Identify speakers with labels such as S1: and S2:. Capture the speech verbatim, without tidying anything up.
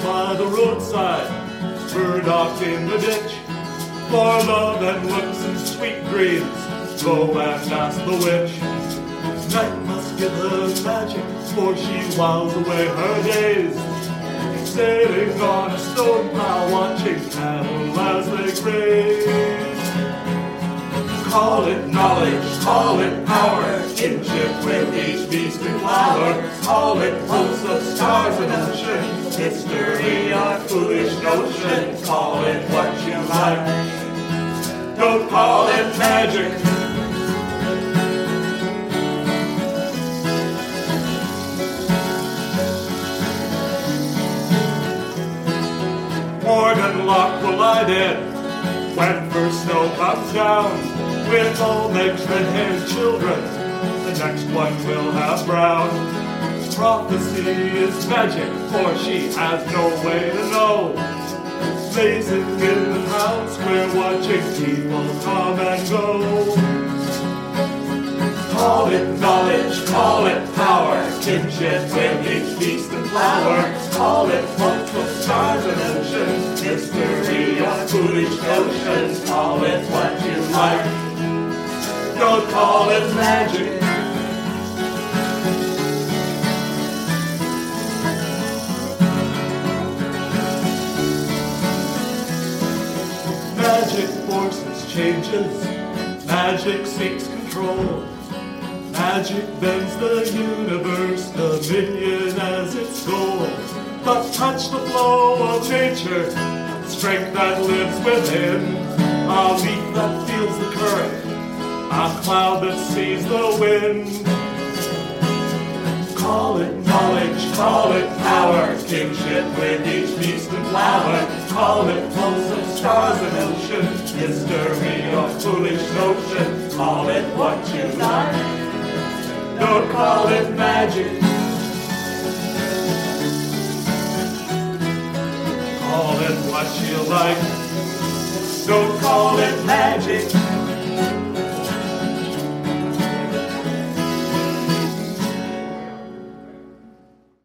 S1: by the roadside, burdock in the ditch. For love and looks and sweet dreams, go and ask the witch. Night must give her magic, for she whiles away her days, sitting on a stone pile, watching cattle as they graze. Call it knowledge, call it power, kinship with each beast and flower. Call it hosts of stars and ocean, history or foolish notion. Call it what you like, don't call it magic. Morgan Lock will lie dead when first snow comes down, with all Meg's red-haired children, the next one will have brown. Prophecy is magic, for she has no way to know. Blazing in the town square, watching people come and go. Call it knowledge, call it power, kinship with each beast and flower. Call it hope of stars and oceans, history or foolish notions. Call it what you like, don't call it magic. Magic forces changes, magic seeks control. Magic bends the universe, dominion as its goal. But touch the flow of nature, strength that lives within, a leaf that feels the current, a cloud that sees the wind. Call it knowledge, call it power, kinship with each beast and flower. Call it flows of stars and oceans, history or foolish notion. Call it what you like, don't call it magic. Call it what you like, don't call it magic.